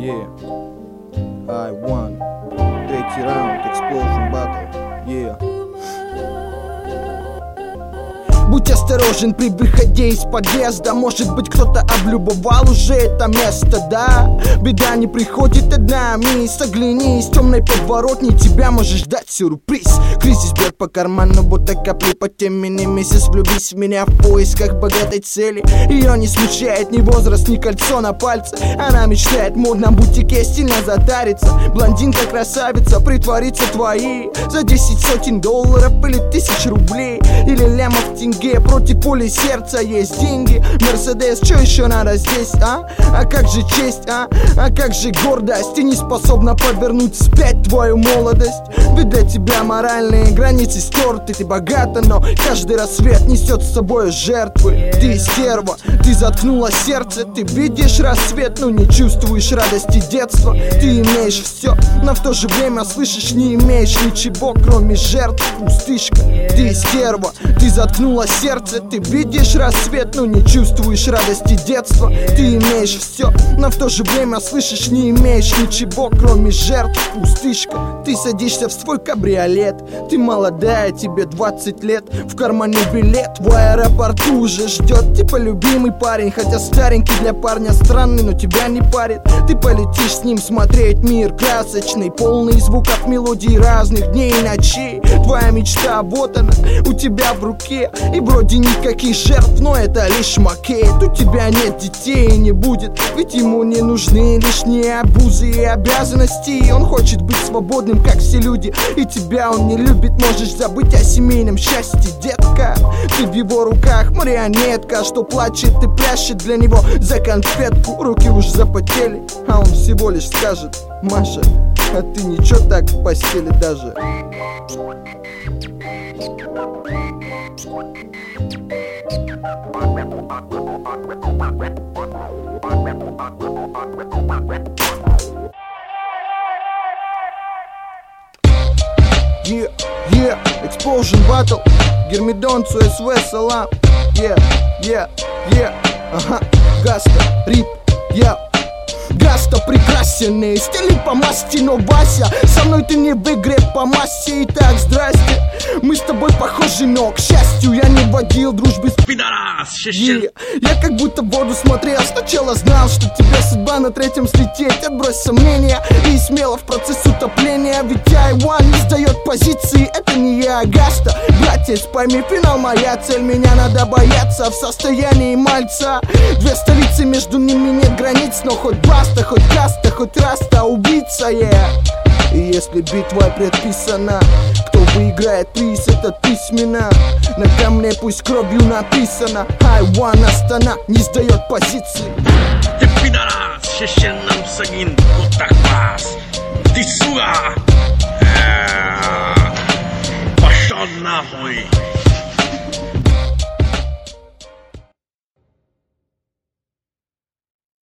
Yeah. I won. Третий раунд, Explosion Battle. Yeah. Будь осторожен при выходе из подъезда. Может быть, кто-то облюбовал уже это место, да? Беда не приходит одна, мисс. Оглянись, темной подворотни тебя может ждать сюрприз. Кризис бьет по карману, будто капли по темени. Месяц влюбись в меня в поисках богатой цели. Ее не смущает ни возраст, ни кольцо на пальце. Она мечтает в модном бутике стильно затариться. Блондинка красавица, притворится твоей за 10 сотен долларов или 1000 рублей. Или лямов тенге. Против воли сердца есть деньги. Мерседес, что еще надо здесь, а? А как же честь, а? А как же гордость? Ты не способна повернуть вспять твою молодость. Ведь для тебя моральные границы стерты. Ты богата, но каждый рассвет несет с собой жертвы. Ты стерва, ты заткнула сердце. Ты видишь рассвет, но не чувствуешь радости детства. Ты имеешь все, но в то же время слышишь, не имеешь ничего, кроме жертв. Пустышка, ты стерва, ты заткнула сердце. Ты видишь рассвет, но не чувствуешь радости детства. Ты имеешь все, но в то же время слышишь, не имеешь ничего, кроме жертв. Пустышка, ты садишься в свой кабриолет. Ты молодая, тебе 20 лет. В кармане билет, в аэропорту уже ждет типа любимый парень. Хотя старенький для парня странный, но тебя не парит. Ты полетишь с ним смотреть мир красочный, полный звуков, мелодий разных дней и ночей. Твоя мечта, вот она, у тебя в руке. И вроде никаких жертв, но это лишь макет. У тебя нет детей и не будет, ведь ему не нужны лишние обузы и обязанности. Он хочет быть свободным, как все люди, и тебя он не любит. Можешь забыть о семейном счастье, детка. Ты в его руках марионетка, что плачет и пляшет для него за конфетку. Руки уж запотели, а он всего лишь скажет: Маша, а ты ничего так в постели даже. Yeah, yeah, Explosion Battle. Гермидон, СВ, салам. Yeah, yeah, yeah. Ага, Гаста, рип, я. Гаста прекрасен, стили по масти, но Вася, со мной ты не в игре по массе. Итак, здрасте, мы с тобой похожи, но, к счастью, я не водил дружбы с пидорас. Я как будто в воду смотрел, сначала знал, что тебе судьба на третьем слететь. Отбрось сомнения и смело в процесс утопления. Ведь I1 не сдает позиции, это не я, а Гаста. Братец, пойми, финал моя цель, меня надо бояться в состоянии мальца. Две столицы, между ними нет границ, но хоть баста, хоть каста, хоть раста, убийца, yeah. И если битва предписана, кто выиграет приз, это письменно. На камне пусть кровью написано: I1 Астана не сдает позиции. Ты пидорас, священном сагин, вот так вас. Ты сука, пошел нахуй.